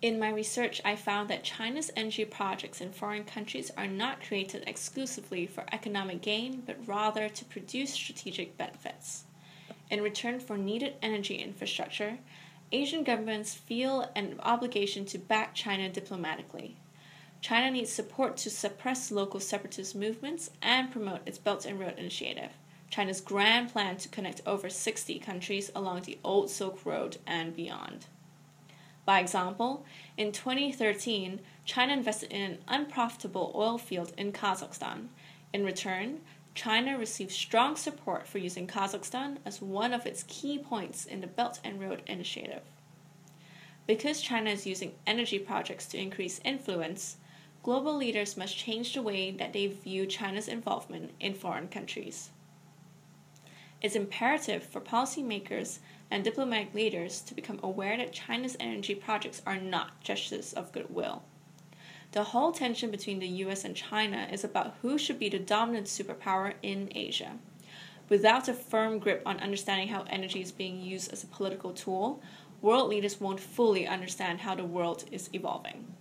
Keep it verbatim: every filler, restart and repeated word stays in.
In my research, I found that China's energy projects in foreign countries are not created exclusively for economic gain, but rather to produce strategic benefits. In return for needed energy infrastructure, Asian governments feel an obligation to back China diplomatically. China needs support to suppress local separatist movements and promote its Belt and Road Initiative, China's grand plan to connect over sixty countries along the Old Silk Road and beyond. By example, in twenty thirteen, China invested in an unprofitable oil field in Kazakhstan. In return, China received strong support for using Kazakhstan as one of its key points in the Belt and Road Initiative. Because China is using energy projects to increase influence, global leaders must change the way that they view China's involvement in foreign countries. It's imperative for policymakers and diplomatic leaders to become aware that China's energy projects are not gestures of goodwill. The whole tension between the U S and China is about who should be the dominant superpower in Asia. Without a firm grip on understanding how energy is being used as a political tool, world leaders won't fully understand how the world is evolving.